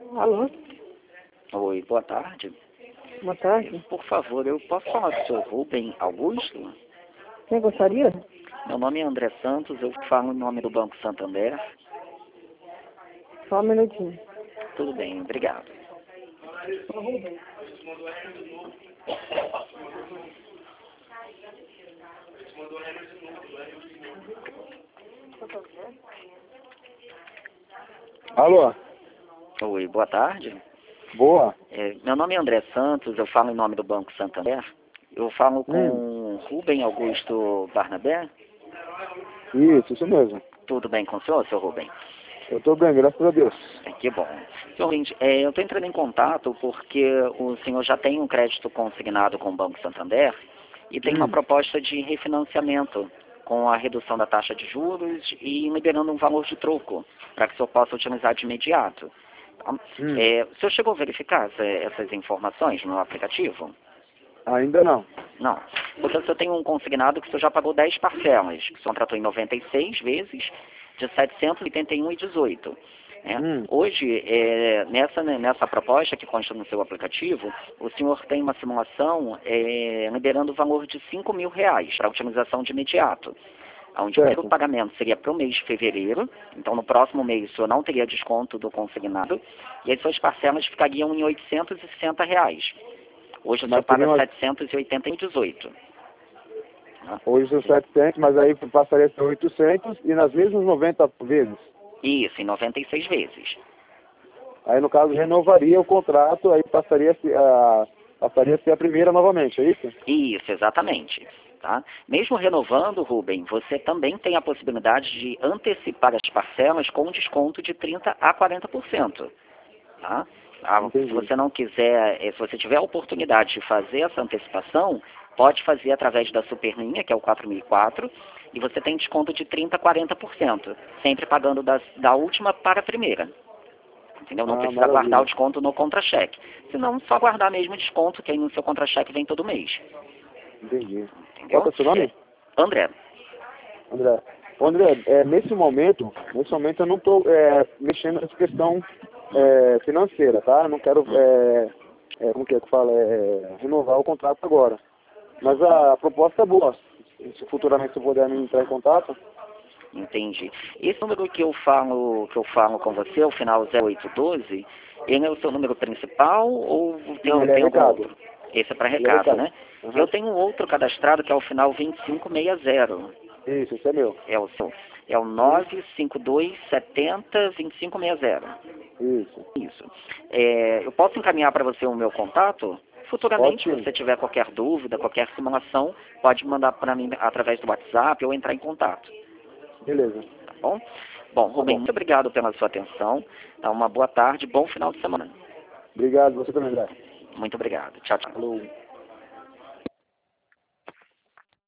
Alô? Oi, boa tarde. Boa tarde. Por favor, eu posso falar com o senhor Rubem Augusto? Quem gostaria? Meu nome é André Santos, eu falo em nome do Banco Santander. Só um minutinho. Tudo bem, obrigado. Alô? Oi, boa tarde. Boa. Meu nome é André Santos, eu falo em nome do Banco Santander. Eu falo com Rubem Augusto Barnabé. Isso mesmo. Tudo bem com o senhor, seu Rubem? Eu estou bem, graças a Deus. Que bom. Senhor Rubem, eu estou entrando em contato porque o senhor já tem um crédito consignado com o Banco Santander e tem uma proposta de refinanciamento com a redução da taxa de juros e liberando um valor de troco para que o senhor possa utilizar de imediato. O senhor chegou a verificar essas informações no aplicativo? Ainda não. Não. Porque o senhor tem um consignado que o senhor já pagou 10 parcelas, que o senhor tratou em 96 vezes, de 781,18. Hoje, nessa proposta que consta no seu aplicativo, o senhor tem uma simulação liberando o valor de R$5.000 para utilização de imediato. Onde o primeiro pagamento seria para o mês de fevereiro, então no próximo mês o senhor não teria desconto do consignado, e as suas parcelas ficariam em R$860. Hoje o senhor paga 781,18. Hoje são 700, mas aí passaria a ser 800 e nas mesmas 90 vezes. Isso, em 96 vezes. Aí no caso renovaria o contrato, aí passaria a ser a primeira novamente, é isso? Isso, exatamente. Tá? Mesmo renovando, Rubem, você também tem a possibilidade de antecipar as parcelas com desconto de 30% a 40%. Tá? Se você não quiser, se você tiver a oportunidade de fazer essa antecipação, pode fazer através da Superlinha, que é o 4004, e você tem desconto de 30% a 40%, sempre pagando da última para a primeira. Entendeu? Não precisa guardar o desconto no contra-cheque. Senão, só guardar mesmo o desconto, que aí no seu contra-cheque vem todo mês. Entendi. Entendeu? Qual é o seu nome? André. André, nesse momento eu não estou mexendo nessa questão financeira, tá? Eu não quero, como que fala, renovar o contrato agora. Mas a proposta é boa. Se futuramente você puder me entrar em contato. Entendi. Esse número que eu falo com você, o final 0812, ele é o seu número principal ou tem algum outro? Esse é para recado, né? Eu tenho um outro cadastrado que é o final 2560. Isso, esse é meu. É o seu. É o 95270-2560. Isso. Eu posso encaminhar para você o meu contato? Futuramente, se você tiver qualquer dúvida, qualquer simulação, pode mandar para mim através do WhatsApp ou entrar em contato. Beleza. Tá bom? Bom, Rubem, muito obrigado pela sua atenção. Uma boa tarde, bom final de semana. Obrigado, você também, André. Muito obrigado. Tchau, tchau. Falou.